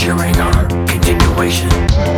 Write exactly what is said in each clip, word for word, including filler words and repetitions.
ensuring our continuation.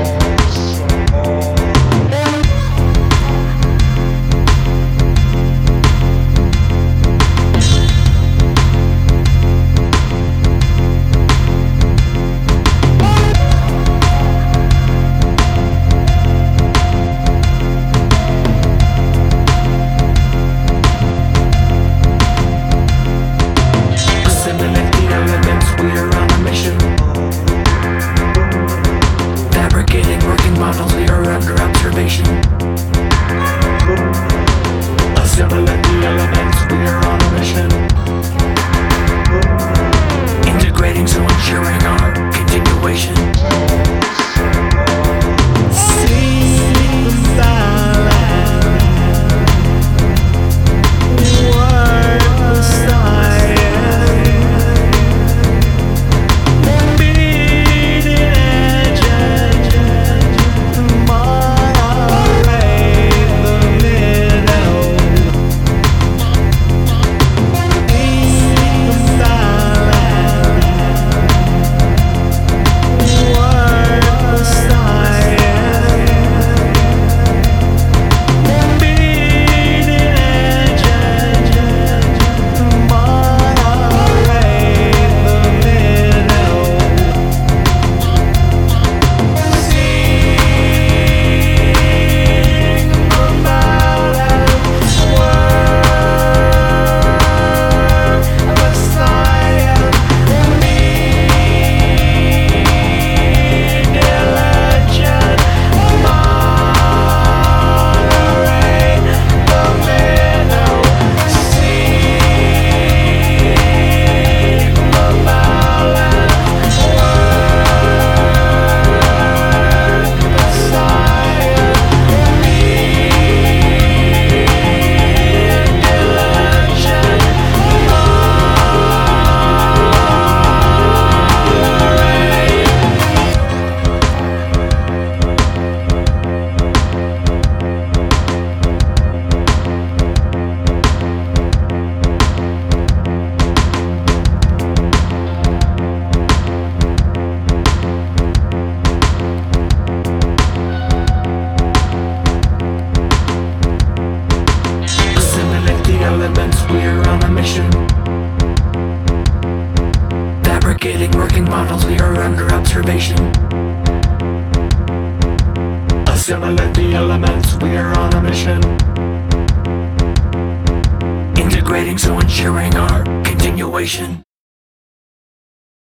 Models, we are under observation. Assimilate the elements, we are on a mission. Integrating, so ensuring our continuation. We're on a mission. Fabricating working models, we are under observation. Assimilate the elements, we are on a mission. Integrating, so ensuring our continuation.